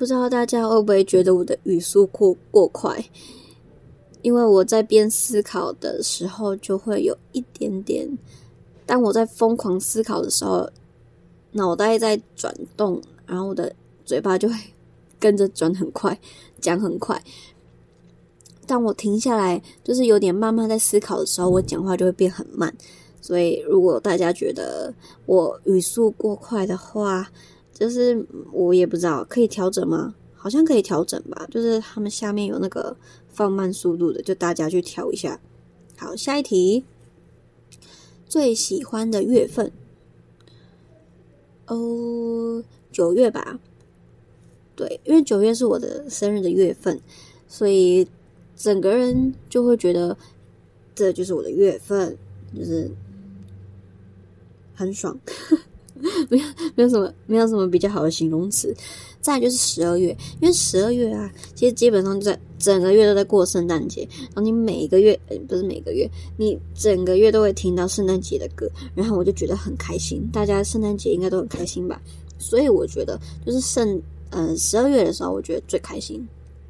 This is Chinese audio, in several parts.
不知道大家会不会觉得我的语速过快？因为我在边思考的时候就会有一点点，当我在疯狂思考的时候，脑袋在转动，然后我的嘴巴就会跟着转很快，讲很快。当我停下来，就是有点慢慢在思考的时候，我讲话就会变很慢。所以如果大家觉得我语速过快的话，就是我也不知道可以调整吗？好像可以调整吧，就是他们下面有那个放慢速度的，就大家去调一下。好，下一题，最喜欢的月份，9月吧。对，因为9月是我的生日的月份，所以整个人就会觉得这就是我的月份，就是很爽。没有什么比较好的形容词。再来就是12月，因为12月啊，其实基本上就在整个月都在过圣诞节，然后你每个月不是每个月，你整个月都会听到圣诞节的歌，然后我就觉得很开心。大家圣诞节应该都很开心吧？所以我觉得就是12月的时候，我觉得最开心。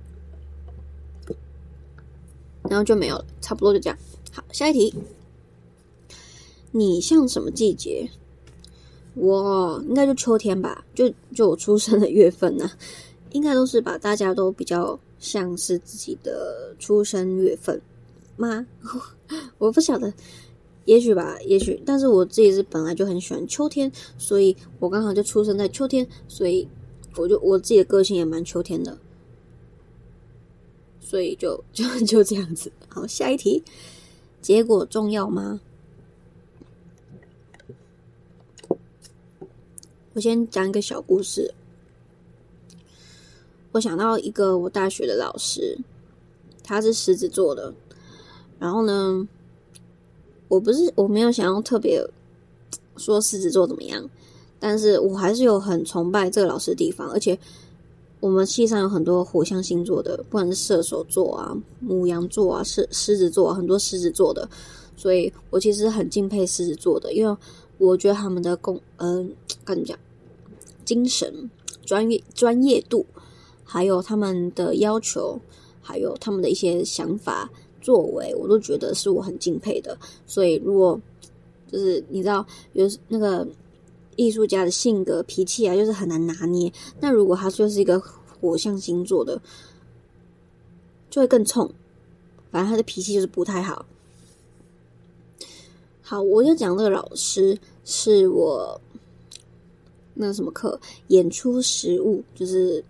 然后就没有了，差不多就这样。好，下一题，你像什么季节？我应该就秋天吧，就我出生的月份啊，应该都是吧，大家都比较像是自己的出生月份吗？我不晓得，也许吧，也许，但是我自己是本来就很喜欢秋天，所以我刚好就出生在秋天，所以我自己的个性也蛮秋天的，所以就这样子。好，下一题，结果重要吗？我先讲一个小故事。我想到一个我大学的老师，他是狮子座的。然后呢，我没有想要特别说狮子座怎么样，但是我还是有很崇拜这个老师的地方。而且我们系上有很多火象星座的，不管是射手座啊、牡羊座啊、狮子座啊，很多狮子座的，所以我其实很敬佩狮子座的，因为我觉得他们的该怎么讲，精神、专业度，还有他们的要求，还有他们的一些想法、作为，我都觉得是我很敬佩的。所以如果就是你知道有那个艺术家的性格、脾气啊，就是很难拿捏。那如果他就是一个火象星座的，就会更冲。反正他的脾气就是不太好。好，我就讲这个老师是我那个什么课，演出实务，就是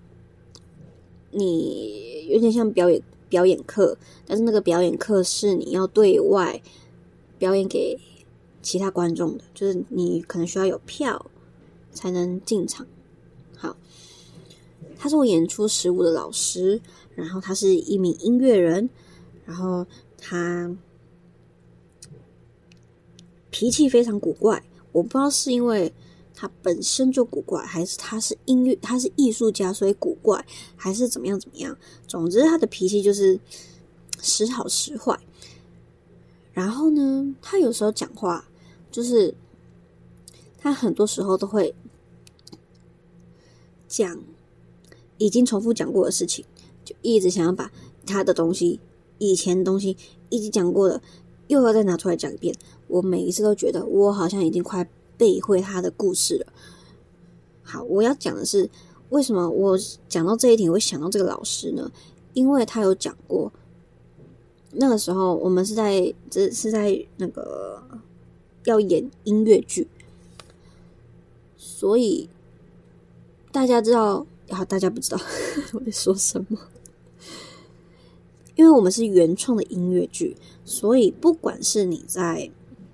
你有点像表演课，但是那个表演课是你要对外表演给其他观众的，就是你可能需要有票才能进场。好，他是我演出实务的老师，然后他是一名音乐人，然后他脾气非常古怪，我不知道是因为他本身就古怪，还是他是艺术家所以古怪，还是怎么样。总之他的脾气就是时好时坏。然后呢，他有时候讲话就是他很多时候都会讲已经重复讲过的事情，就一直想要把他的东西、以前的东西一直讲过的又要再拿出来讲一遍。我每一次都觉得我好像已经快背会他的故事了。好，我要讲的是为什么我讲到这一题我会想到这个老师呢？因为他有讲过，那个时候我们是在那个要演音乐剧，所以大家知道，大家不知道我在说什么。因为我们是原创的音乐剧，所以不管是你在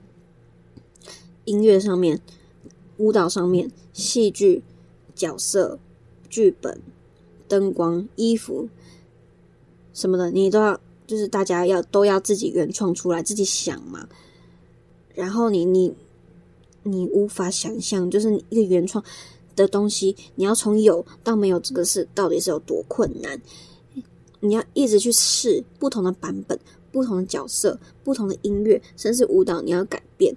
音乐上面、舞蹈上面、戏剧、角色、剧本、灯光、衣服什么的，你都要，就是大家都要自己原创出来，自己想嘛。然后你无法想象，就是一个原创的东西，你要从有到没有，这个是到底是有多困难。你要一直去试不同的版本、不同的角色、不同的音乐，甚至舞蹈，你要改变。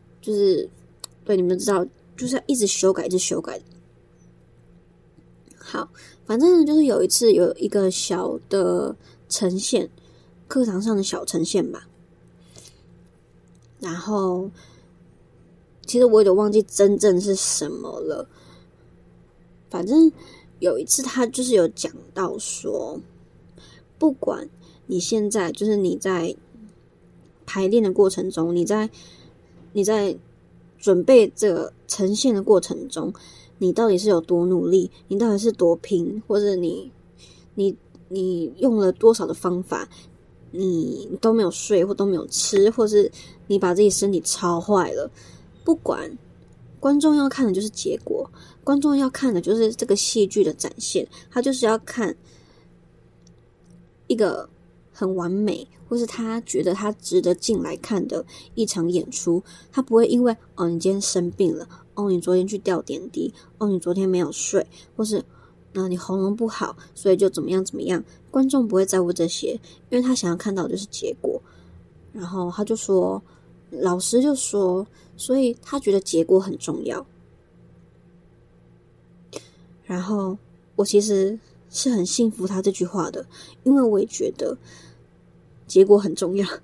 就是对，你们知道，就是要一直修改。好， 好，反正就是有一次有一个小的呈现，课堂上的小呈现吧。然后其实我有点忘记真正是什么了，反正有一次他就是有讲到说，不管你现在就是你在排练的过程中，你在准备这个呈现的过程中，你到底是有多努力，你到底是多拼，或者你用了多少的方法，你都没有睡或都没有吃，或是你把自己身体操坏了，不管，观众要看的就是结果，观众要看的就是这个戏剧的展现，他就是要看一个很完美，或是他觉得他值得进来看的一场演出。他不会因为你今天生病了，你昨天去吊点滴，你昨天没有睡，或是你喉咙不好，所以就怎么样怎么样。观众不会在乎这些，因为他想要看到的就是结果。然后他就说，老师就说，所以他觉得结果很重要。然后我其实是很信服他这句话的，因为我也觉得结果很重要。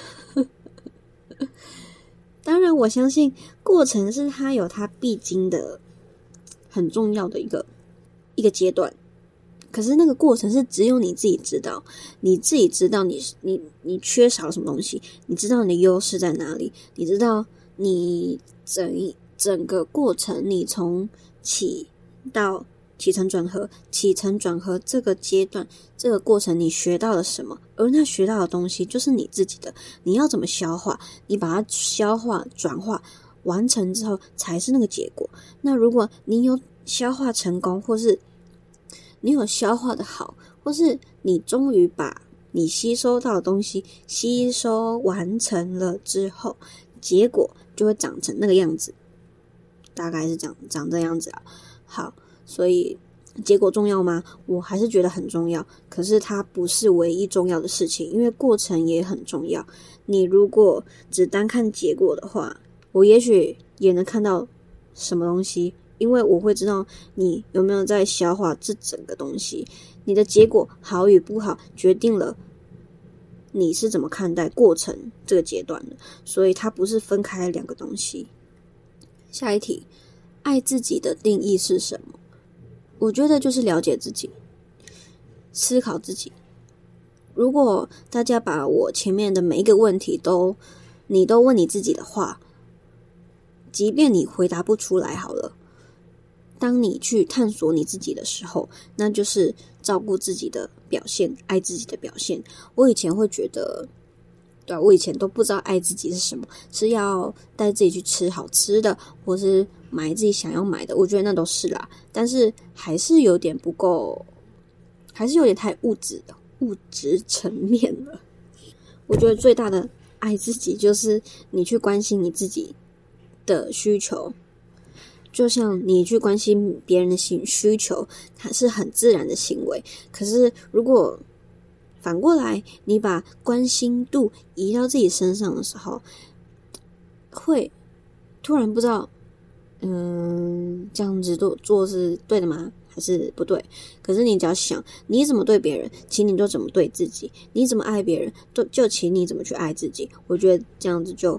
当然我相信过程是他有他必经的很重要的一个阶段，可是那个过程是只有你自己知道，你自己知道你缺少什么东西，你知道你的优势在哪里，你知道你整个过程，你从起承转合这个阶段，这个过程你学到了什么，而那学到的东西就是你自己的，你要怎么消化，你把它消化转化完成之后才是那个结果。那如果你有消化成功，或是你有消化的好，或是你终于把你吸收到的东西吸收完成了之后，结果就会长成那个样子，大概是长这样子啊。好，所以结果重要吗？我还是觉得很重要，可是它不是唯一重要的事情，因为过程也很重要。你如果只单看结果的话，我也许也能看到什么东西，因为我会知道你有没有在消化这整个东西，你的结果好与不好决定了你是怎么看待过程这个阶段的，所以它不是分开两个东西。下一题，爱自己的定义是什么？我觉得就是了解自己，思考自己。如果大家把我前面的每一个问题你都问你自己的话，即便你回答不出来好了，当你去探索你自己的时候，那就是照顾自己的表现，爱自己的表现。我以前会觉得，我以前都不知道爱自己是什么，是要带自己去吃好吃的，或是买自己想要买的，我觉得那都是啦，但是还是有点不够，还是有点太物质层面了。我觉得最大的爱自己就是你去关心你自己的需求，就像你去关心别人的需求，它是很自然的行为。可是如果反过来，你把关心度移到自己身上的时候，会突然不知道，这样子做是对的吗？还是不对？可是你只要想，你怎么对别人，请你就怎么对自己；你怎么爱别人，就请你怎么去爱自己。我觉得这样子就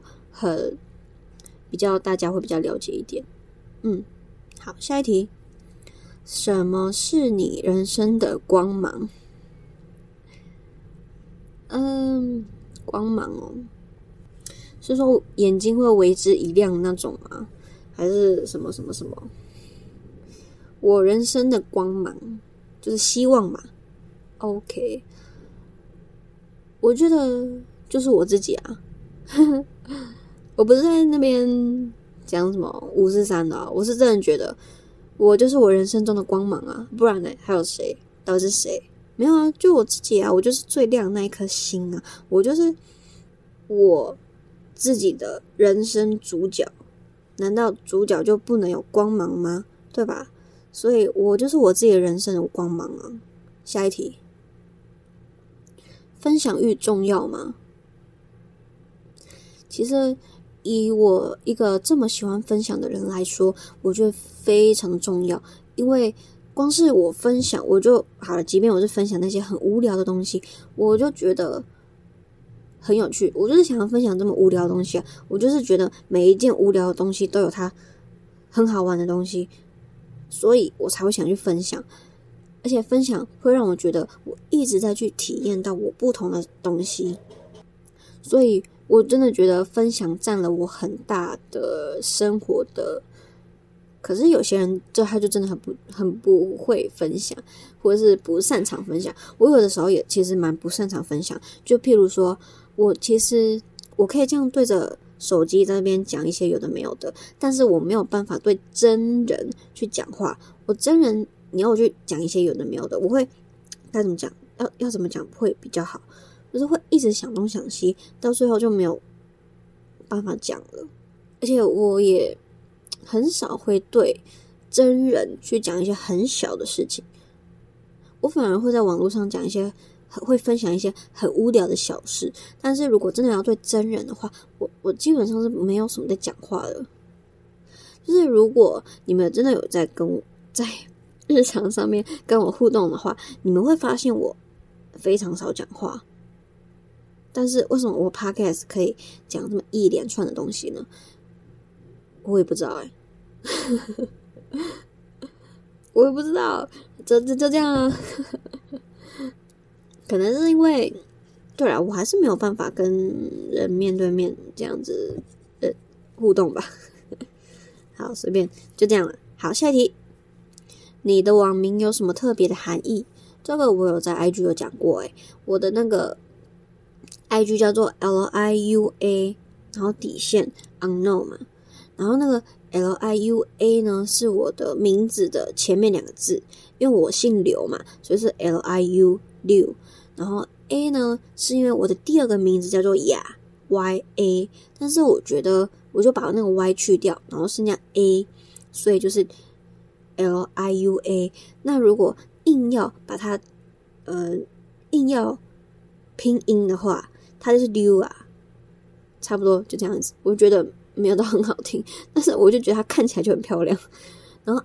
大家会比较了解一点。好，下一题，什么是你人生的光芒？光芒哦，是说眼睛会为之一亮那种吗？还是什么什么什么？我人生的光芒就是希望嘛。OK， 我觉得就是我自己啊。我不是在那边讲什么543的我是真的觉得我就是我人生中的光芒啊，不然呢还有谁？到底是谁？没有啊，就我自己啊，我就是最亮的那一颗星啊，我就是我自己的人生主角。难道主角就不能有光芒吗？对吧？所以我就是我自己的人生的光芒啊。下一题，分享欲重要吗？其实以我一个这么喜欢分享的人来说，我觉得非常重要，因为光是我分享我就好了，即便我是分享那些很无聊的东西，我就觉得很有趣，我就是想要分享这么无聊的东西啊，我就是觉得每一件无聊的东西都有它很好玩的东西，所以我才会想去分享，而且分享会让我觉得我一直在去体验到我不同的东西，所以我真的觉得分享占了我很大的生活的。可是有些人他就真的很不会分享，或者是不擅长分享。我有的时候也其实蛮不擅长分享，就譬如说我可以这样对着手机在那边讲一些有的没有的，但是我没有办法对真人去讲话。我真人你要我去讲一些有的没有的，我会该怎么讲，要怎么讲会比较好，就是会一直想东想西，到最后就没有办法讲了。而且我也很少会对真人去讲一些很小的事情，我反而会在网络上讲一些会分享一些很无聊的小事，但是如果真的要对真人的话，我基本上是没有什么在讲话的。就是如果你们真的有在日常上面跟我互动的话，你们会发现我非常少讲话。但是为什么我 podcast 可以讲这么一连串的东西呢？我也不知道我也不知道，就这样啊。可能是因为，对啦，我还是没有办法跟人面对面这样子互动吧。好，随便就这样了。好，下一题，你的网名有什么特别的含义？这个我有在 IG 有讲过我的那个 IG 叫做 LIUA， 然后底线 unknown 嘛，然后那个 LIUA 呢是我的名字的前面2个字，因为我姓刘嘛，所以是 LIU 刘，然后 A 呢是因为我的第2个名字叫做雅 YA， 但是我觉得我就把那个 Y 去掉，然后剩下 A， 所以就是 LIUA。 那如果硬要把它硬要拼音的话，它就是溜啊，差不多就这样子。我觉得没有到很好听，但是我就觉得它看起来就很漂亮。然后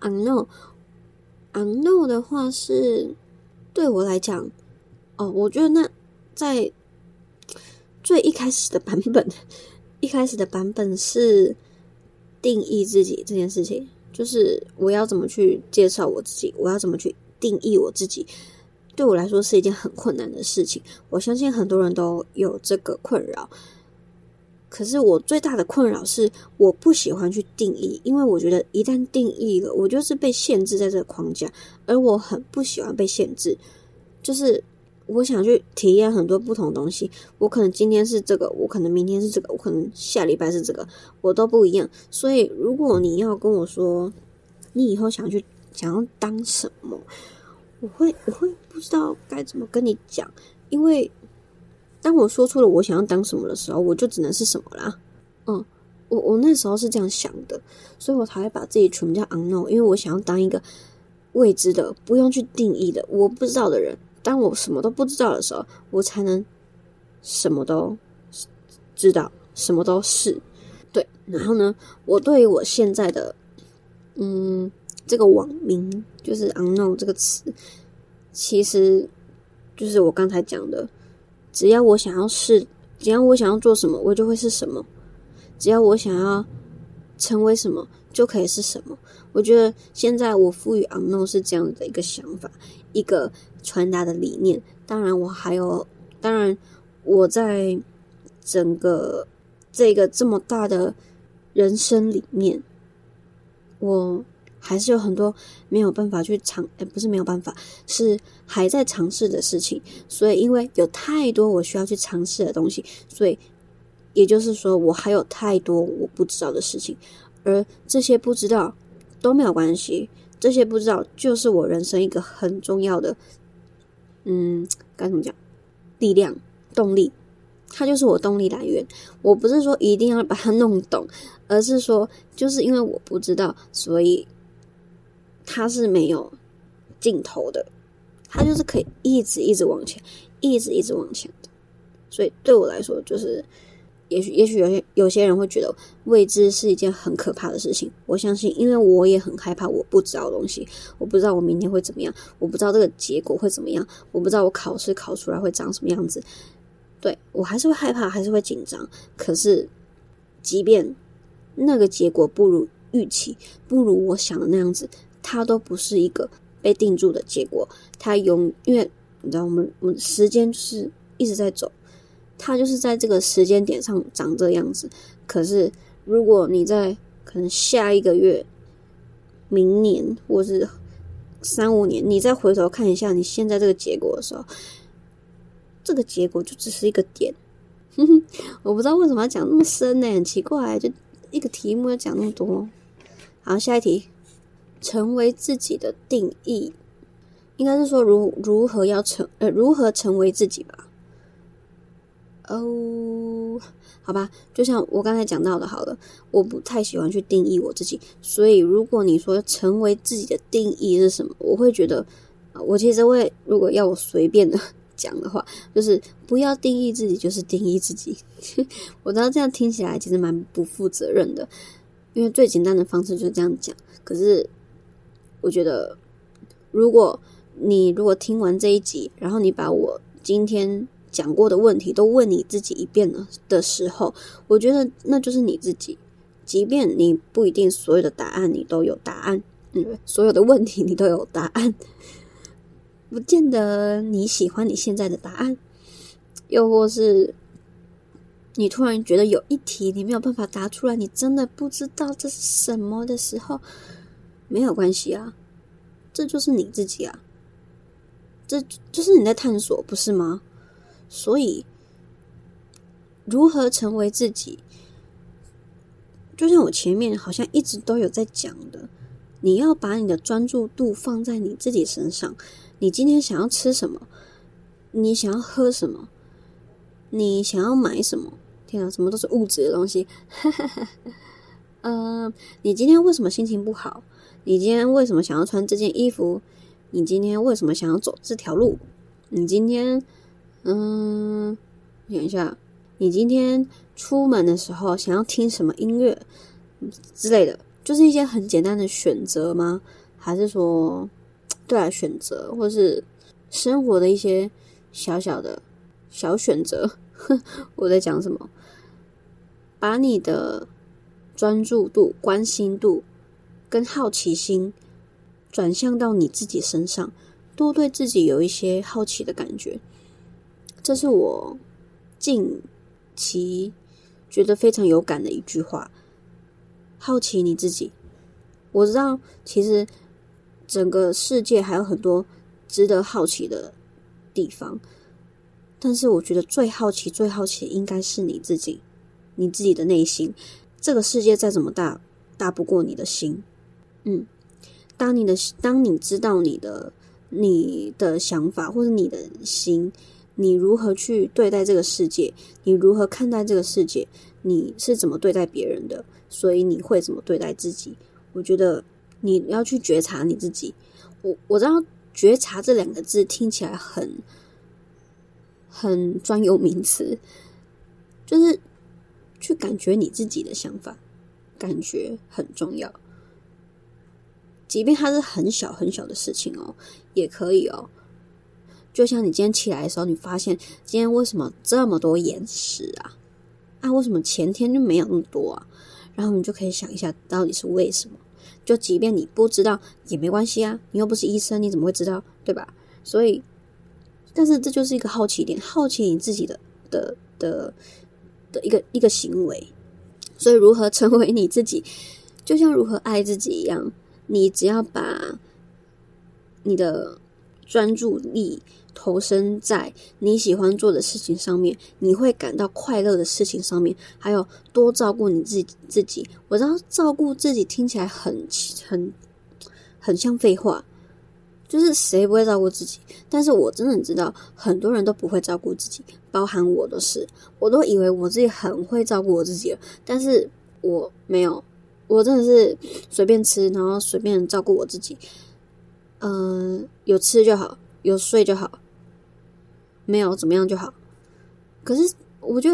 unknown 的话是对我来讲我觉得那在最一开始的版本是定义自己这件事情，就是我要怎么去介绍我自己，我要怎么去定义我自己，对我来说是一件很困难的事情。我相信很多人都有这个困扰，可是我最大的困扰是我不喜欢去定义，因为我觉得一旦定义了，我就是被限制在这个框架，而我很不喜欢被限制。就是我想去体验很多不同的东西，我可能今天是这个，我可能明天是这个，我可能下礼拜是这个，我都不一样。所以如果你要跟我说你以后想要当什么，我会不知道该怎么跟你讲，因为当我说出了我想要当什么的时候，我就只能是什么啦。我那时候是这样想的，所以我才会把自己取名叫 unknown， 因为我想要当一个未知的，不用去定义的，我不知道的人。当我什么都不知道的时候，我才能什么都知道，什么都是。对，然后呢，我对于我现在的这个网名就是 unknown 这个词，其实就是我刚才讲的，只要我想要做什么，我就会是什么；只要我想要成为什么，就可以是什么。我觉得现在我赋予 unknown 是这样的一个想法，一个传达的理念。当然我在整个这个这么大的人生里面，我还是有很多没有办法去不是没有办法，是还在尝试的事情。所以因为有太多我需要去尝试的东西，所以也就是说我还有太多我不知道的事情，而这些不知道都没有关系，这些不知道就是我人生一个很重要的该怎么讲，力量动力，它就是我动力来源。我不是说一定要把它弄懂，而是说就是因为我不知道，所以它是没有尽头的，它就是可以一直往前，一直往前的。所以对我来说，就是也许有些人会觉得未知是一件很可怕的事情，我相信，因为我也很害怕我不知道的东西，我不知道我明天会怎么样，我不知道这个结果会怎么样，我不知道我考试考出来会长什么样子，对，我还是会害怕，还是会紧张。可是即便那个结果不如预期，不如我想的那样子，它都不是一个被定住的结果，因为你知道我们时间就是一直在走，它就是在这个时间点上长这样子。可是如果你在可能下一个月、明年或是3-5年，你再回头看一下你现在这个结果的时候，这个结果就只是一个点。我不知道为什么要讲那么深很奇怪，就一个题目要讲那么多。好，下一题，成为自己的定义，应该是说如何成为自己吧。好吧，就像我刚才讲到的，好了，我不太喜欢去定义我自己，所以如果你说成为自己的定义是什么，我会觉得，我其实会，如果要我随便的讲的话，就是不要定义自己，就是定义自己。我知道这样听起来其实蛮不负责任的，因为最简单的方式就是这样讲。可是我觉得，如果听完这一集，然后你把我今天讲过的问题都问你自己一遍了的时候，我觉得那就是你自己。即便你不一定所有的答案你都有答案，所有的问题你都有答案，不见得你喜欢你现在的答案，又或是你突然觉得有一题你没有办法答出来，你真的不知道这是什么的时候，没有关系啊，这就是你自己啊，这就是你在探索，不是吗？所以如何成为自己，就像我前面好像一直都有在讲的，你要把你的专注度放在你自己身上。你今天想要吃什么，你想要喝什么，你想要买什么，天啊，什么都是物质的东西。你今天为什么心情不好，你今天为什么想要穿这件衣服，你今天为什么想要走这条路，你今天想一下，你今天出门的时候想要听什么音乐之类的，就是一些很简单的选择吗？还是说对啊，选择，或是生活的一些小小的小选择？我在讲什么？把你的专注度、关心度跟好奇心转向到你自己身上，多对自己有一些好奇的感觉。这是我近期觉得非常有感的一句话，好奇你自己。我知道其实整个世界还有很多值得好奇的地方，但是我觉得最好奇应该是你自己，你自己的内心。这个世界再怎么大，大不过你的心。当你知道你的想法或者你的心，你如何去对待这个世界，你如何看待这个世界，你是怎么对待别人的，所以你会怎么对待自己。我觉得你要去觉察你自己。我知道觉察这2个字听起来很专有名词，就是去感觉你自己的想法，感觉很重要。即便它是很小很小的事情也可以就像你今天起来的时候，你发现今天为什么这么多眼屎啊？为什么前天就没有那么多啊？然后你就可以想一下到底是为什么。就即便你不知道也没关系啊，你又不是医生，你怎么会知道，对吧？所以但是这就是一个好奇点，好奇你自己的一个行为。所以如何成为你自己，就像如何爱自己一样，你只要把你的专注力投身在你喜欢做的事情上面，你会感到快乐的事情上面，还有多照顾你自己。我知道照顾自己听起来很像废话，就是谁不会照顾自己？但是我真的知道很多人都不会照顾自己，包含我都是。我都以为我自己很会照顾我自己了，但是我没有，我真的是随便吃，然后随便照顾我自己。有吃就好，有睡就好，没有怎么样就好。可是我觉得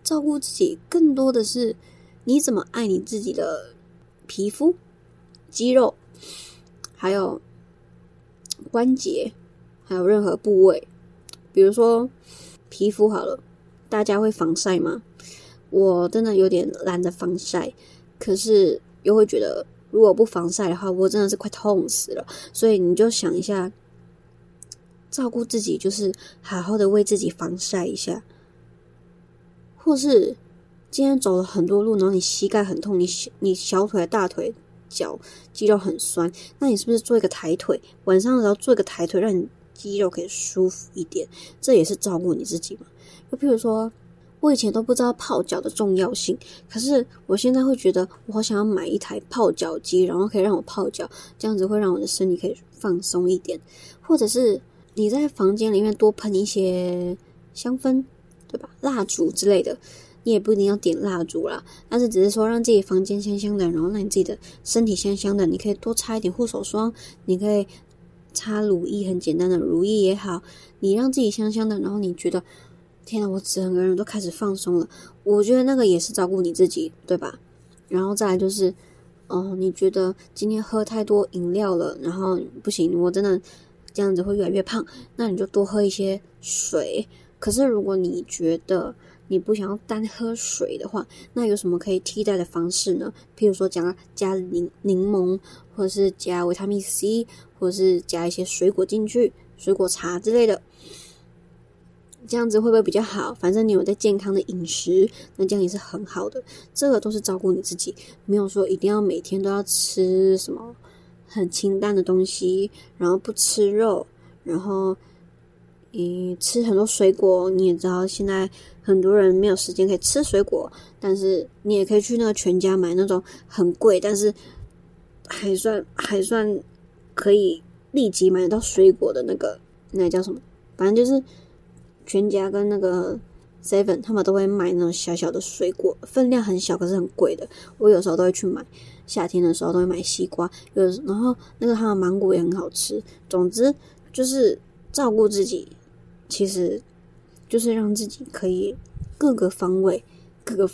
照顾自己更多的是你怎么爱你自己的皮肤、肌肉，还有关节，还有任何部位。比如说皮肤好了，大家会防晒吗？我真的有点懒得防晒，可是又会觉得如果不防晒的话，我真的是快痛死了。所以你就想一下，照顾自己就是好好的为自己防晒一下，或是今天走了很多路，然后你膝盖很痛，你小腿、大腿、脚肌肉很酸，那你是不是做一个抬腿？晚上的时候做一个抬腿，让你肌肉可以舒服一点，这也是照顾你自己嘛。就譬如说，我以前都不知道泡脚的重要性，可是我现在会觉得，我好想要买一台泡脚机，然后可以让我泡脚，这样子会让我的身体可以放松一点。或者是你在房间里面多喷一些香氛，对吧？蜡烛之类的，你也不一定要点蜡烛啦，但是只是说让自己房间香香的，然后让你自己的身体香香的，你可以多擦一点护手霜，你可以擦乳液，很简单的乳液也好，你让自己香香的，然后你觉得天哪，我整个人都开始放松了，我觉得那个也是照顾你自己，对吧？然后再来就是你觉得今天喝太多饮料了，然后不行，我真的这样子会越来越胖，那你就多喝一些水。可是如果你觉得你不想要单喝水的话，那有什么可以替代的方式呢？譬如说加柠檬，或者是加维他命 C， 或者是加一些水果进去，水果茶之类的，这样子会不会比较好？反正你有在健康的饮食，那这样也是很好的。这个都是照顾你自己，没有说一定要每天都要吃什么很清淡的东西，然后不吃肉，然后吃很多水果。你也知道现在很多人没有时间可以吃水果，但是你也可以去那个全家买那种很贵但是还算可以立即买到水果的那个叫什么，反正就是全家跟那个 Seven 他们都会卖那种小小的水果，分量很小可是很贵的，我有时候都会去买。夏天的时候都会买西瓜，然后那个他的芒果也很好吃。总之就是照顾自己，其实就是让自己可以各个方位、各个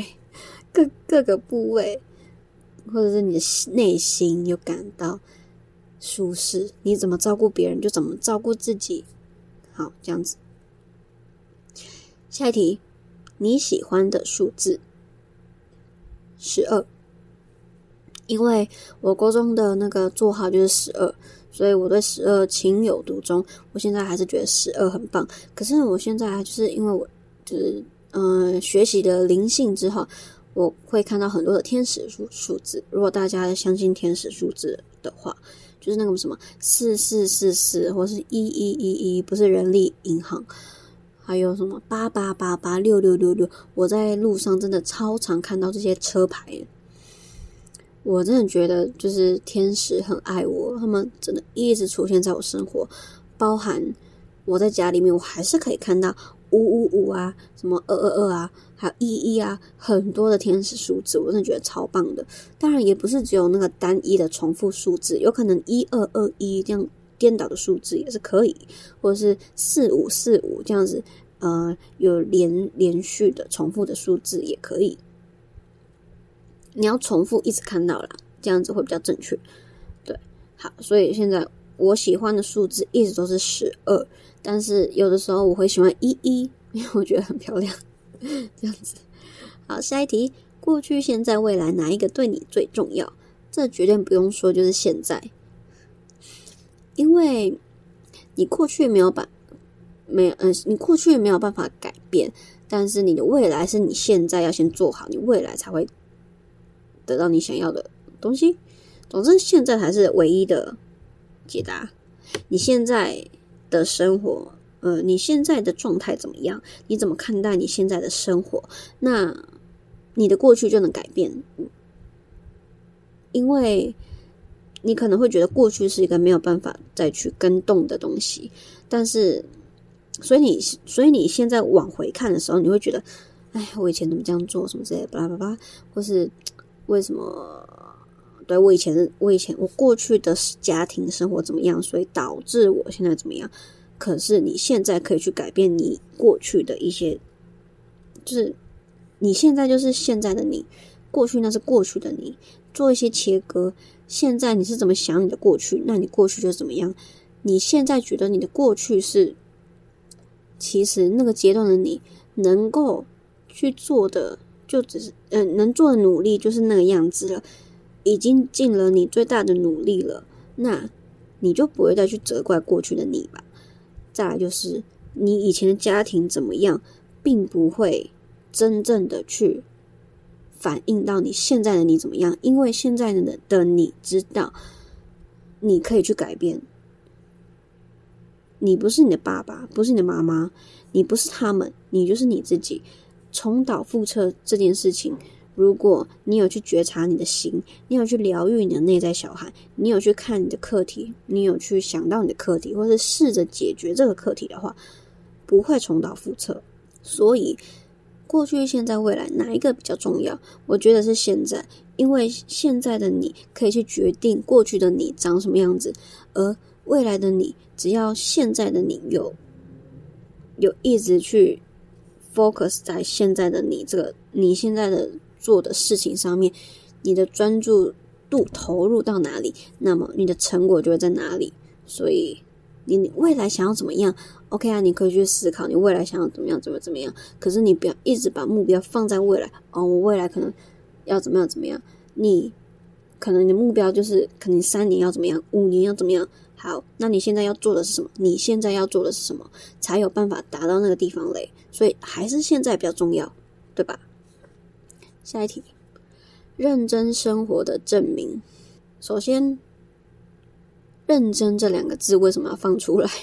部位，或者是你的内心有感到舒适，你怎么照顾别人就怎么照顾自己。好，这样子。下一题，你喜欢的数字12。因为我国中的那个座号就是12，所以我对12情有独钟。我现在还是觉得12很棒。可是我现在就是因为我就是学习的灵性之后，我会看到很多的天使数字。如果大家相信天使数字的话，就是那个什么4444或是1111，不是人力银行。还有什么88886666，我在路上真的超常看到这些车牌。我真的觉得就是天使很爱我，他们真的一直出现在我生活，包含我在家里面，我还是可以看到555啊，什么222啊，还有11啊，很多的天使数字，我真的觉得超棒的。当然也不是只有那个单一的重复数字，有可能1221这样颠倒的数字也是可以，或者是4545这样子，有连续的重复的数字也可以。你要重复一直看到啦，这样子会比较正确。对，好，所以现在我喜欢的数字一直都是12，但是有的时候我会喜欢11，因为我觉得很漂亮。这样子。好，下一题，过去、现在、未来哪一个对你最重要？这绝对不用说，就是现在。因为你过去没有办法改变，但是你的未来是你现在要先做好，你未来才会得到你想要的东西。总之现在才是唯一的解答。你现在的生活你现在的状态怎么样，你怎么看待你现在的生活，那你的过去就能改变。因为你可能会觉得过去是一个没有办法再去更动的东西，但是所以你现在往回看的时候，你会觉得我以前怎么这样做什么之类的巴拉巴拉，或是为什么对我以前我过去的家庭生活怎么样，所以导致我现在怎么样。可是你现在可以去改变你过去的一些，就是你现在就是现在的你，过去那是过去的你，做一些切割。现在你是怎么想你的过去，那你过去就是怎么样。你现在觉得你的过去是，其实那个阶段的你能够去做的就只是能做的努力就是那个样子了，已经尽了你最大的努力了，那你就不会再去责怪过去的你吧。再来就是你以前的家庭怎么样，并不会真正的去反映到你现在的你怎么样，因为现在的你知道你可以去改变。你不是你的爸爸，不是你的妈妈，你不是他们，你就是你自己。重蹈覆辙这件事情，如果你有去觉察你的心，你有去疗愈你的内在小孩，你有去看你的课题，你有去想到你的课题，或是试着解决这个课题的话，不会重蹈覆辙。所以过去、现在、未来哪一个比较重要？我觉得是现在，因为现在的你可以去决定过去的你长什么样子，而未来的你，只要现在的你有一直去 focus 在现在的你这个你现在的做的事情上面，你的专注度投入到哪里，那么你的成果就会在哪里。所以你未来想要怎么样 OK 啊，你可以去思考你未来想要怎么样怎么样，可是你不要一直把目标放在未来我未来可能要怎么样，你可能你的目标就是可能3年要怎么样，5年要怎么样。好，那你现在要做的是什么？你现在要做的是什么，才有办法达到那个地方嘞？所以还是现在比较重要，对吧？下一题，认真生活的证明。首先，认真这2个字为什么要放出来？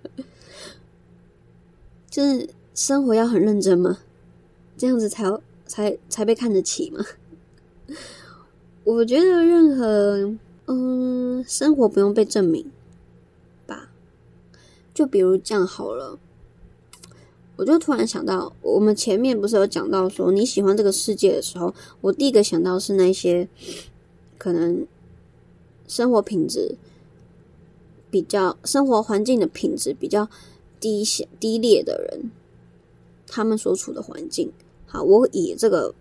就是生活要很认真吗？这样子才被看得起吗？我觉得任何生活不用被证明吧。就比如这样好了，我就突然想到，我们前面不是有讲到说你喜欢这个世界的时候，我第一个想到是那些可能生活品质比较生活环境的品质比较低劣的人，他们所处的环境。好，我以这个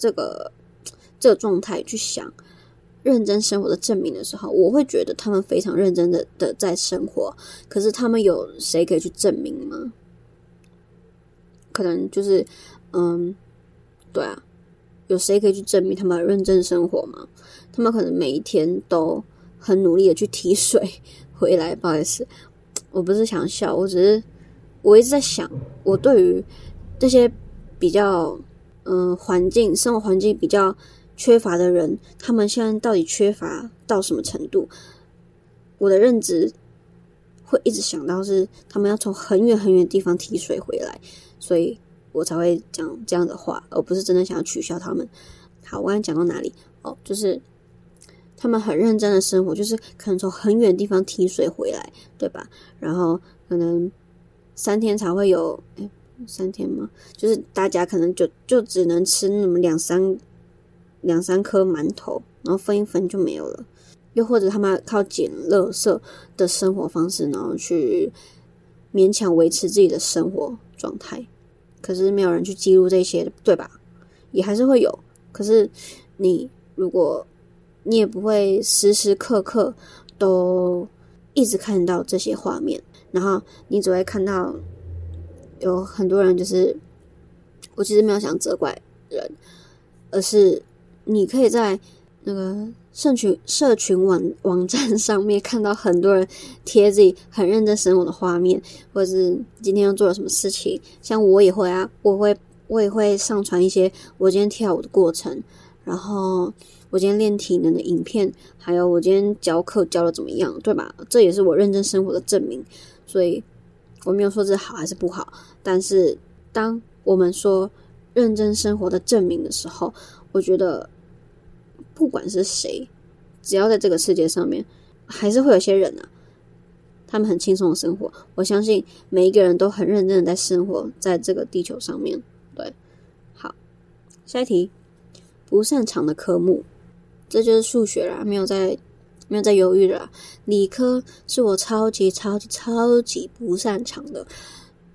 状态去想认真生活的证明的时候，我会觉得他们非常认真的在生活，可是他们有谁可以去证明吗？可能就是对啊，有谁可以去证明他们认真生活吗？他们可能每一天都很努力的去提水回来。不好意思，我不是想笑，我一直在想，我对于这些比较生活环境比较缺乏的人，他们现在到底缺乏到什么程度？我的认知会一直想到是他们要从很远很远的地方提水回来，所以我才会讲这样的话，而不是真的想要取笑他们。好，我刚才讲到哪里？就是他们很认真的生活，就是可能从很远的地方提水回来，对吧？然后可能3天才会有3天吗？就是大家可能就只能吃那么两三颗馒头，然后分一分就没有了。又或者他们靠捡垃圾的生活方式，然后去勉强维持自己的生活状态。可是没有人去记录这些，对吧？也还是会有。可是如果你也不会时时刻刻都一直看到这些画面，然后你只会看到有很多人，就是我其实没有想责怪人，而是你可以在那个社群网站上面看到很多人贴自己很认真生活的画面，或者是今天又做了什么事情。像我也会啊，我也会上传一些我今天跳舞的过程，然后我今天练体能的影片，还有我今天教课教的怎么样，对吧？这也是我认真生活的证明。所以我没有说这好还是不好，但是当我们说认真生活的证明的时候，我觉得不管是谁，只要在这个世界上面，还是会有些人他们很轻松的生活。我相信每一个人都很认真的在生活在这个地球上面。对，好，下一题，不擅长的科目，这就是数学啦，没有在犹豫了啦。理科是我超级不擅长的。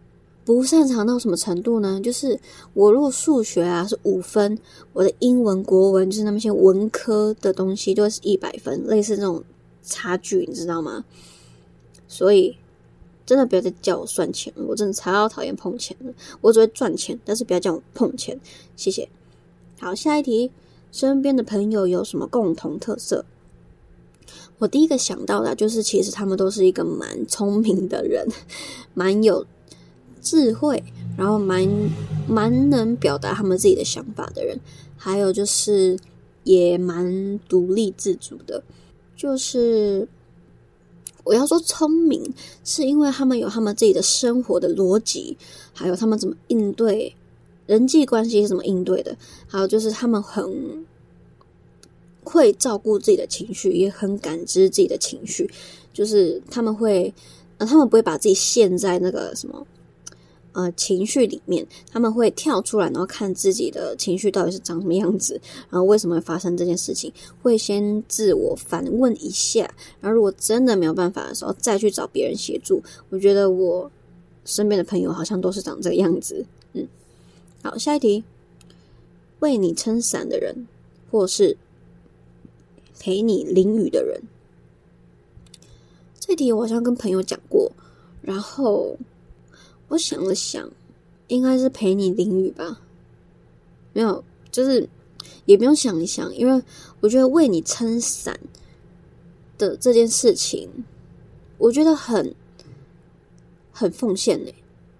不擅长到什么程度呢？就是我如果数学啊是5分，我的英文、国文就是那些文科的东西都是100分，类似这种差距，你知道吗？所以真的不要再叫我算钱了，我真的超讨厌碰钱了。我只会赚钱，但是不要叫我碰钱，谢谢。好，下一题，身边的朋友有什么共同特色？我第一个想到的就是其实他们都是一个蛮聪明的人，蛮有智慧，然后蛮能表达他们自己的想法的人，还有就是也蛮独立自主的。就是我要说聪明，是因为他们有他们自己的生活的逻辑，还有他们怎么应对人际关系是怎么应对的，还有就是他们很会照顾自己的情绪，也很感知自己的情绪，就是他们不会把自己陷在那个什么情绪里面，他们会跳出来，然后看自己的情绪到底是长什么样子，然后为什么会发生这件事情，会先自我反问一下，然后如果真的没有办法的时候，再去找别人协助。我觉得我身边的朋友好像都是长这个样子。好，下一题，为你撑伞的人，或是陪你淋雨的人。这题我好像跟朋友讲过，然后我想了想，应该是陪你淋雨吧。没有，就是也不用想一想，因为我觉得为你撑伞的这件事情，我觉得很奉献欸。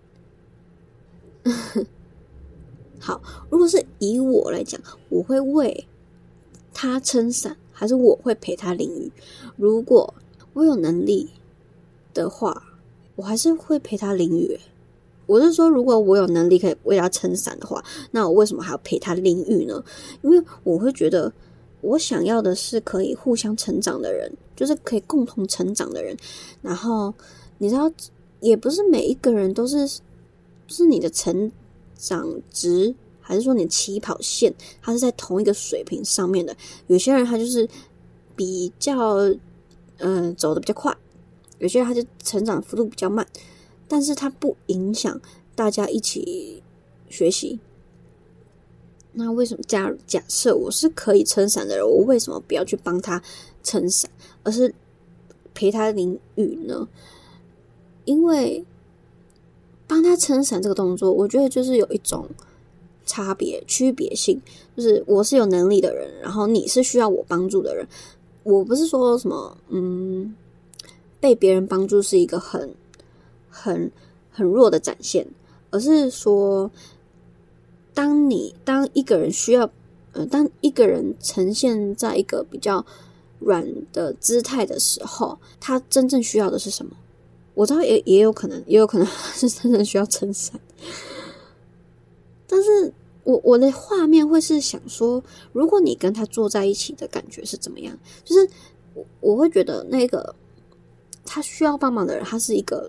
好，如果是以我来讲，我会为他撑伞，还是我会陪他淋雨？如果我有能力的话，我还是会陪他淋雨。我是说，如果我有能力可以为他撑伞的话，那我为什么还要陪他淋雨呢？因为我会觉得，我想要的是可以互相成长的人，就是可以共同成长的人。然后你知道，也不是每一个人都是你的成长值，还是说你的起跑线，它是在同一个水平上面的。有些人他就是比较走得比较快，有些人他就成长幅度比较慢，但是他不影响大家一起学习。那为什么假设我是可以撑伞的人，我为什么不要去帮他撑伞，而是陪他淋雨呢？因为帮他撑伞这个动作，我觉得就是有一种区别性，就是我是有能力的人，然后你是需要我帮助的人。我不是说什么被别人帮助是一个很弱的展现，而是说当一个人需要当一个人呈现在一个比较软的姿态的时候，他真正需要的是什么？我知道也有可能是真正需要撑伞，但是我的画面会是想说，如果你跟他坐在一起的感觉是怎么样？就是我会觉得那个他需要帮忙的人，他是一个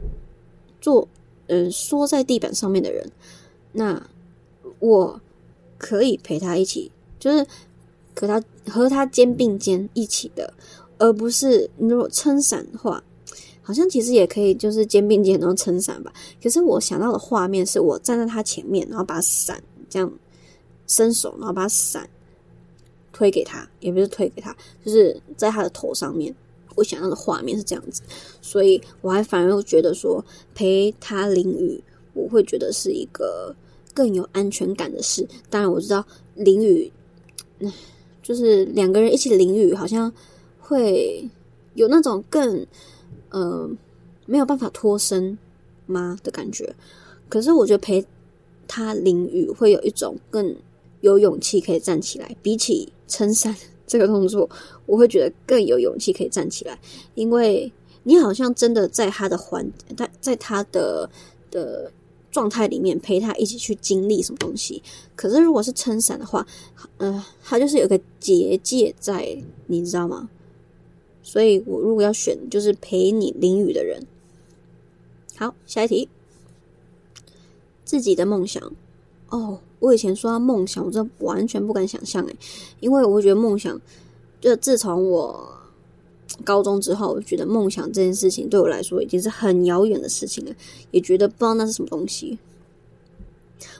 缩在地板上面的人，那我可以陪他一起，就是和他肩并肩一起的，而不是如果撑伞的话。好像其实也可以，就是肩并肩然后撑伞吧。可是我想到的画面是我站在他前面，然后把伞这样伸手，然后把伞推给他，也不是推给他，就是在他的头上面。我想到的画面是这样子，所以我还反而觉得说陪他淋雨，我会觉得是一个更有安全感的事。当然我知道淋雨，就是两个人一起淋雨，好像会有那种更没有办法脱身吗的感觉。可是我觉得陪他淋雨会有一种更有勇气可以站起来，比起撑伞这个动作，我会觉得更有勇气可以站起来，因为你好像真的在他的在他的状态里面陪他一起去经历什么东西。可是如果是撑伞的话，他就是有个结界在，你知道吗？所以我如果要选，就是陪你淋雨的人。好，下一题，自己的梦想。我以前说到梦想，我真的完全不敢想象因为我觉得梦想，就自从我高中之后，我觉得梦想这件事情对我来说已经是很遥远的事情了，也觉得不知道那是什么东西。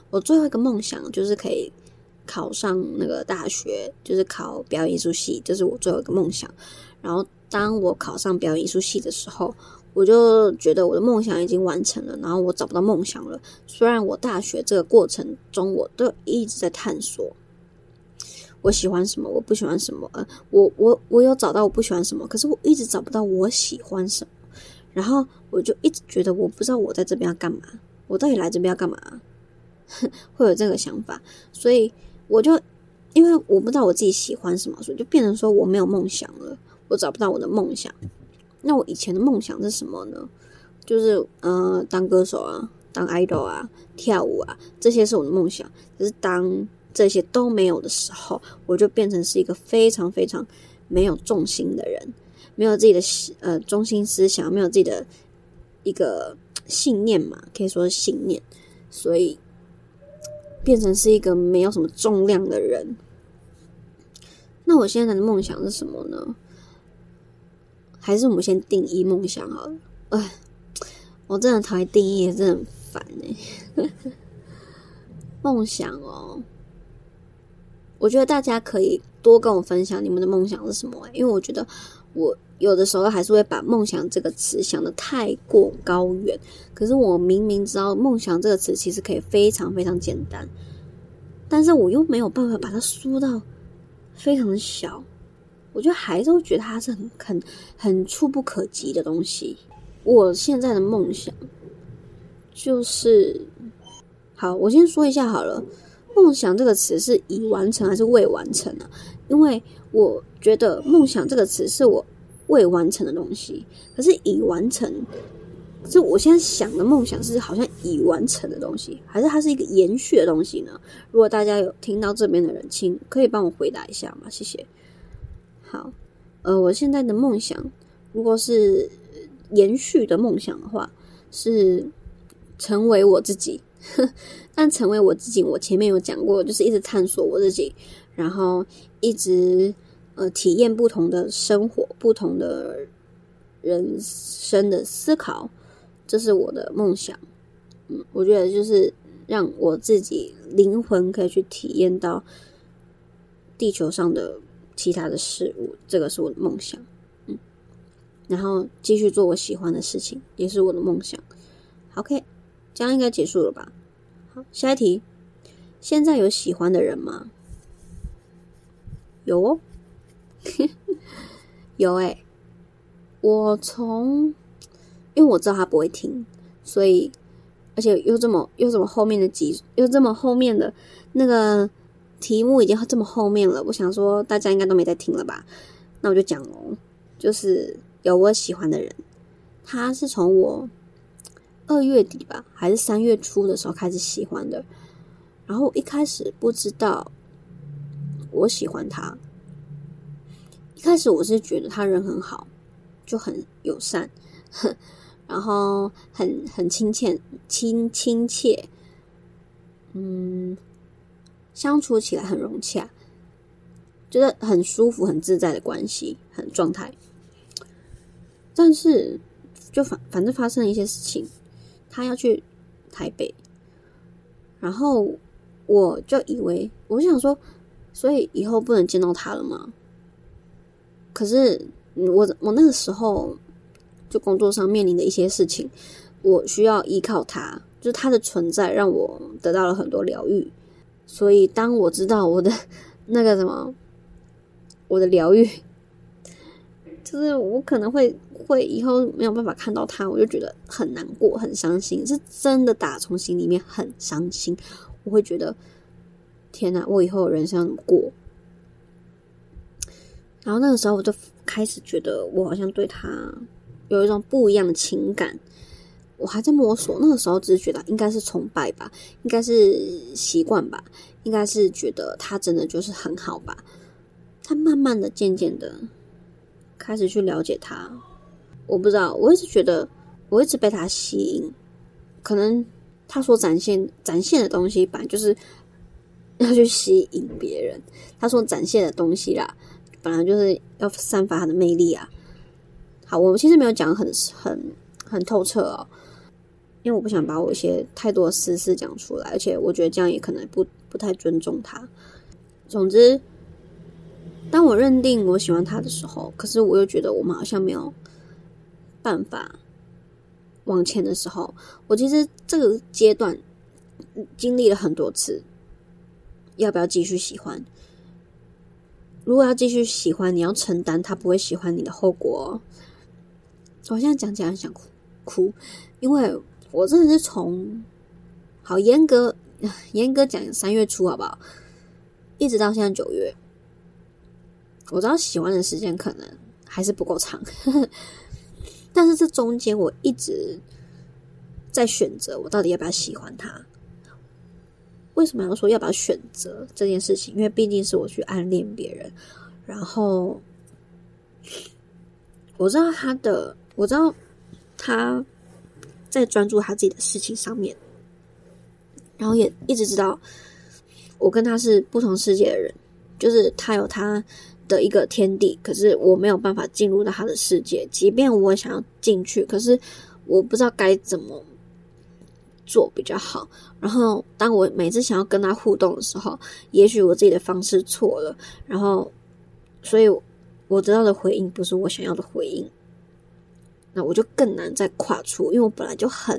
我最后一个梦想就是可以考上那个大学，就是考表演艺术系，这是我最后一个梦想。然后当我考上表演艺术系的时候，我就觉得我的梦想已经完成了，然后我找不到梦想了。虽然我大学这个过程中我都一直在探索我喜欢什么，我不喜欢什么，我有找到我不喜欢什么，可是我一直找不到我喜欢什么。然后我就一直觉得我不知道我在这边要干嘛，我到底来这边要干嘛会有这个想法。所以我就因为我不知道我自己喜欢什么，所以就变成说我没有梦想了，我找不到我的梦想。那我以前的梦想是什么呢？就是当歌手啊，当 idol 啊，跳舞啊，这些是我的梦想。可是当这些都没有的时候，我就变成是一个非常非常没有重心的人，没有自己的中心思想，没有自己的一个信念嘛，可以说是信念，所以变成是一个没有什么重量的人。那我现在的梦想是什么呢？还是我们先定义梦想好了。我真的讨厌定义，真的很烦梦想哦，我觉得大家可以多跟我分享你们的梦想是什么，因为我觉得我有的时候还是会把梦想这个词想得太过高远，可是我明明知道梦想这个词其实可以非常非常简单，但是我又没有办法把它缩到非常的小，我觉得还是会觉得它是很触不可及的东西。我现在的梦想就是好，我先说一下好了，梦想这个词是已完成还是未完成啊？因为我觉得梦想这个词是我未完成的东西，可是已完成，就我现在想的梦想是好像已完成的东西，还是它是一个延续的东西呢？如果大家有听到这边的人，请可以帮我回答一下吗？谢谢。好，我现在的梦想，如果是延续的梦想的话，是成为我自己。但成为我自己，我前面有讲过，就是一直探索我自己，然后一直体验不同的生活，不同的人生的思考，这是我的梦想。我觉得就是让我自己灵魂可以去体验到地球上的其他的事物，这个是我的梦想。然后继续做我喜欢的事情，也是我的梦想。OK， 这样应该结束了吧？好，下一题。现在有喜欢的人吗？有哦，有欸。因为我知道他不会听，所以而且又这么后面的那个题目已经这么后面了，我想说大家应该都没在听了吧？那我就讲哦，就是有我喜欢的人，他是从我2月底吧，还是3月初的时候开始喜欢的。然后我一开始不知道我喜欢他，一开始我是觉得他人很好，就很友善，然后很亲切，相处起来很融洽，觉得很舒服、很自在的关系，很状态。但是就反正发生了一些事情，他要去台北，然后我就以为，我就想说，所以以后不能见到他了吗？可是我那个时候就工作上面临的一些事情，我需要依靠他，就是他的存在让我得到了很多疗愈。所以当我知道我的那个我的疗愈，就是我可能会以后没有办法看到他，我就觉得很难过，很伤心，是真的打从心里面很伤心。我会觉得天哪，我以后人生要怎么过？然后那个时候我就开始觉得我好像对他有一种不一样的情感，我还在摸索。那个时候只是觉得应该是崇拜吧，应该是习惯吧，应该是觉得他真的就是很好吧。他慢慢的渐渐的开始去了解他，我不知道，我一直觉得我一直被他吸引，可能他所展现的东西本来就是要去吸引别人，他所展现的东西啦，本来就是要散发他的魅力啊。好，我们其实没有讲很透彻哦， 因为我不想把我一些太多的私事讲出来，而且我觉得这样也可能不太尊重他。总之，当我认定我喜欢他的时候，可是我又觉得我们好像没有办法往前的时候，我其实这个阶段经历了很多次，要不要继续喜欢？如果要继续喜欢，你要承担他不会喜欢你的后果哦。我现在讲起来很想哭，因为我真的是从好严格讲3月初好不好，一直到现在9月，我知道喜欢的时间可能还是不够长，但是这中间我一直在选择我到底要不要喜欢他。为什么要说要不要选择这件事情？因为毕竟是我去暗恋别人，然后我知道他在专注他自己的事情上面，然后也一直知道我跟他是不同世界的人，就是他有他的一个天地，可是我没有办法进入到他的世界，即便我想要进去，可是我不知道该怎么做比较好。然后当我每次想要跟他互动的时候，也许我自己的方式错了，然后所以我得到的回应不是我想要的回应，那我就更难再跨出，因为我本来就很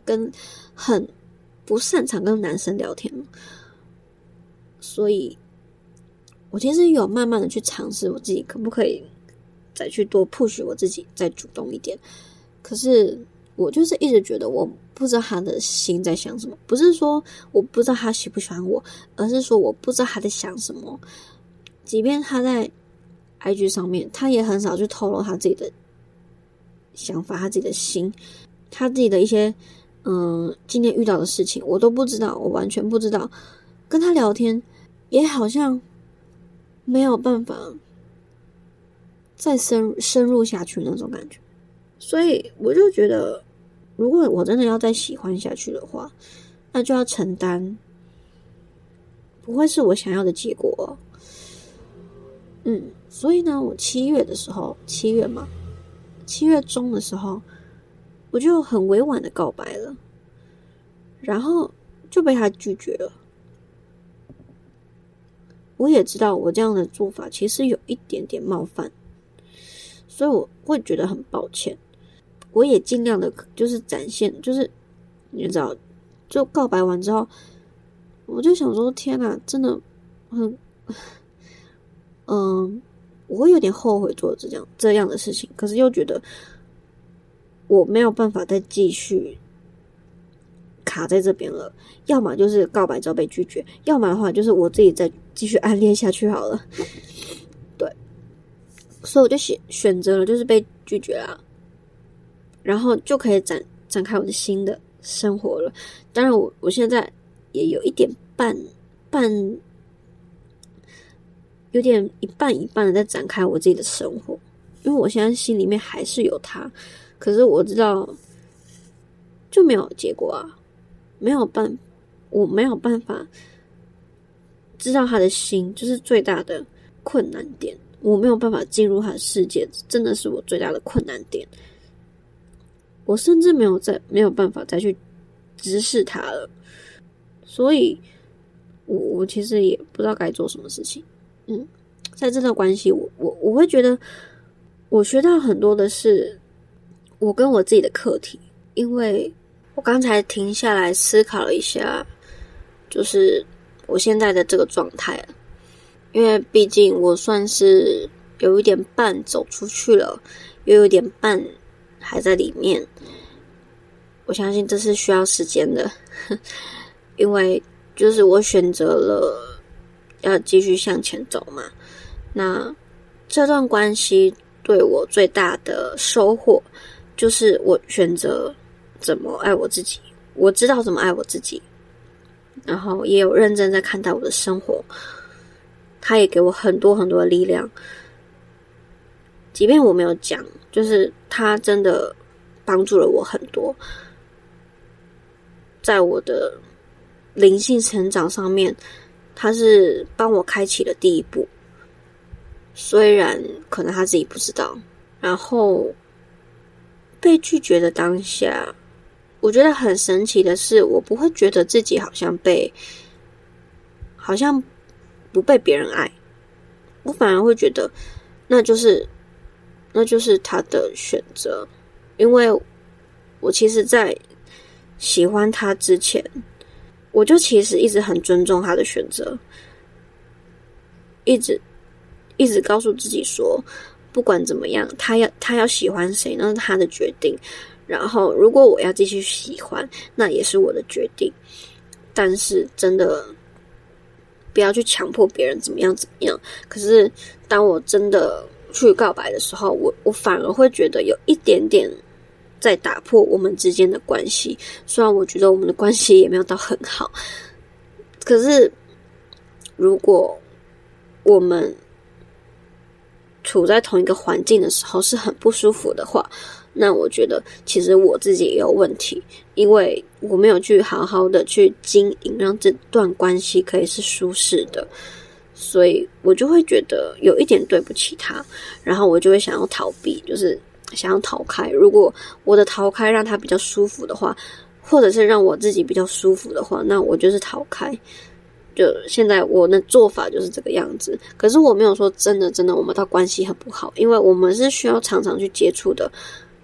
不擅长跟男生聊天，所以我其实有慢慢的去尝试我自己可不可以再去多 push 我自己，再主动一点。可是我就是一直觉得我不知道他的心在想什么，不是说我不知道他喜不喜欢我，而是说我不知道他在想什么。即便他在 IG 上面，他也很少去透露他自己的想法，他自己的心，他自己的一些今天遇到的事情我都不知道，我完全不知道。跟他聊天也好像没有办法再深入下去那种感觉。所以我就觉得，如果我真的要再喜欢下去的话，那就要承担不会是我想要的结果哦。所以呢，我7月中的时候，我就很委婉的告白了，然后就被他拒绝了。我也知道我这样的做法其实有一点点冒犯，所以我会觉得很抱歉。我也尽量的就是展现，就是你知道，就告白完之后，我就想说天哪，真的很我会有点后悔做这样的事情，可是又觉得我没有办法再继续卡在这边了，要么就是告白之后被拒绝，要么的话就是我自己再继续暗恋下去好了。对，所以我就选择了就是被拒绝啦，然后就可以展开我的新的生活了。当然我现在也有一点有点一半一半的在展开我自己的生活，因为我现在心里面还是有他，可是我知道就没有结果啊，我没有办法知道他的心，就是最大的困难点。我没有办法进入他的世界，真的是我最大的困难点。我甚至没有办法再去直视他了，所以我其实也不知道该做什么事情。在这段关系，我会觉得我学到很多的是我跟我自己的课题，因为我刚才停下来思考了一下，就是我现在的这个状态，因为毕竟我算是有一点半走出去了，又有点半还在里面。我相信这是需要时间的，因为就是我选择了要继续向前走嘛。那这段关系对我最大的收获，就是我选择怎么爱我自己，我知道怎么爱我自己，然后也有认真在看待我的生活。他也给我很多很多的力量，即便我没有讲，就是他真的帮助了我很多，在我的灵性成长上面，他是帮我开启了第一步，虽然可能他自己不知道。然后被拒绝的当下， 我觉得很神奇的是，我不会觉得自己好像不被别人爱，我反而会觉得那就是他的选择。因为我其实在喜欢他之前，我就其实一直很尊重他的选择，一直告诉自己说，不管怎么样，他要喜欢谁，那是他的决定。然后如果我要继续喜欢，那也是我的决定。但是真的不要去强迫别人怎么样。可是当我真的去告白的时候，我反而会觉得有一点点在打破我们之间的关系。虽然我觉得我们的关系也没有到很好，可是如果我们处在同一个环境的时候是很不舒服的话，那我觉得其实我自己也有问题，因为我没有去好好的去经营，让这段关系可以是舒适的，所以我就会觉得有一点对不起他，然后我就会想要逃避，就是想要逃开。如果我的逃开让他比较舒服的话，或者是让我自己比较舒服的话，那我就是逃开。就现在我的做法就是这个样子。可是我没有说真的我们的关系很不好，因为我们是需要常常去接触的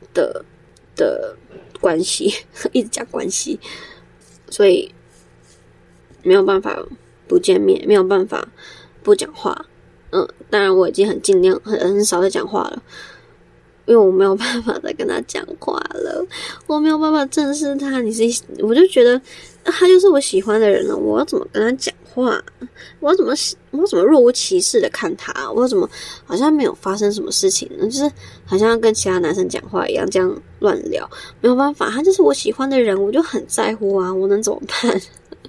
关系，一直讲关系，所以没有办法不见面，没有办法不讲话。当然我已经很尽量很少在讲话了，因为我没有办法再跟他讲话了，我没有办法正视他。我就觉得他就是我喜欢的人了，我要怎么跟他讲话？我要怎么若无其事的看他？我要怎么好像没有发生什么事情呢？就是好像要跟其他男生讲话一样，这样乱聊。没有办法，他就是我喜欢的人，我就很在乎啊，我能怎么办？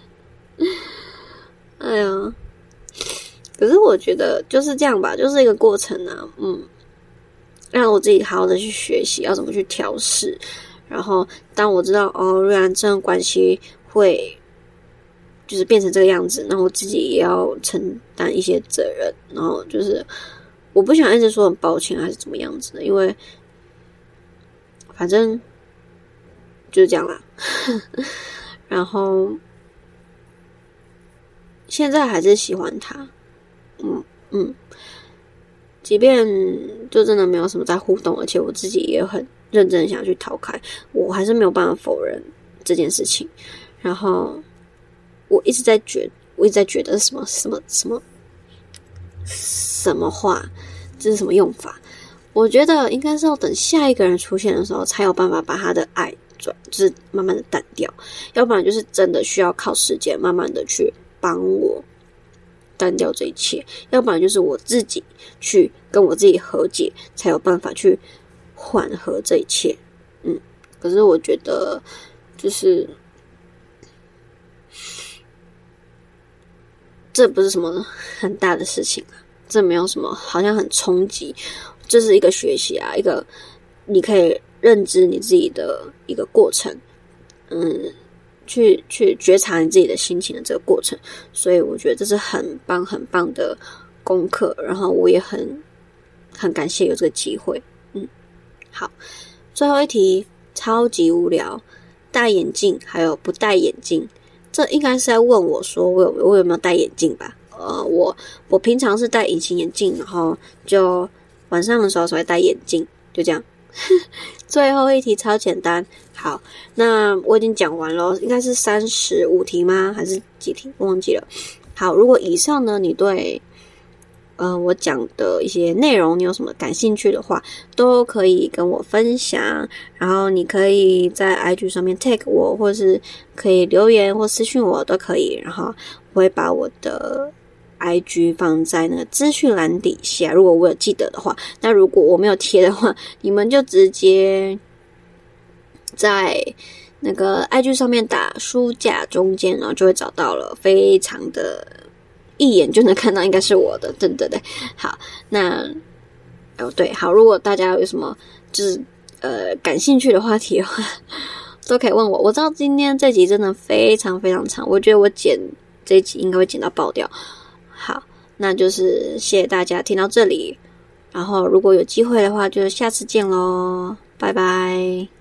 哎呀，可是我觉得就是这样吧，就是一个过程啊。让我自己好好的去学习要怎么去调试，然后当我知道原来这段关系会就是变成这个样子，然后我自己也要承担一些责任，然后就是我不想一直说很抱歉还是怎么样子的，因为反正就是这样啦。然后现在还是喜欢他，即便就真的没有什么在互动，而且我自己也很认真想去逃开，我还是没有办法否认这件事情。然后我一直在觉得什么话，这是什么用法？我觉得应该是要等下一个人出现的时候，才有办法把他的爱就是慢慢的淡掉，要不然就是真的需要靠时间慢慢的去帮我淡掉这一切，要不然就是我自己去跟我自己和解，才有办法去缓和这一切。可是我觉得就是这不是什么很大的事情啊，这没有什么好像很冲击，这是一个学习啊，一个你可以认知你自己的一个过程，去觉察你自己的心情的这个过程，所以我觉得这是很棒的功课，然后我也很感谢有这个机会。好，最后一题超级无聊，戴眼镜还有不戴眼镜，这应该是在问我说我有没有戴眼镜吧？我平常是戴隐形眼镜，然后就晚上的时候才会戴眼镜，就这样。最后一题超简单，好，那我已经讲完了，应该是35题吗？还是几题？我忘记了。好，如果以上呢，你对我讲的一些内容你有什么感兴趣的话，都可以跟我分享，然后你可以在 IG 上面 tag 我，或是可以留言或私讯我都可以，然后我会把我的IG 放在那个资讯栏底下，如果我有记得的话。那如果我没有贴的话，你们就直接在那个 IG 上面打书架中间，然后就会找到了，非常的一眼就能看到，应该是我的，对。好，那对，好，如果大家有什么就是感兴趣的话题的话，都可以问我。我知道今天这集真的非常非常长，我觉得我剪这一集应该会剪到爆掉。好，那就是谢谢大家听到这里，然后如果有机会的话，就下次见咯，拜拜。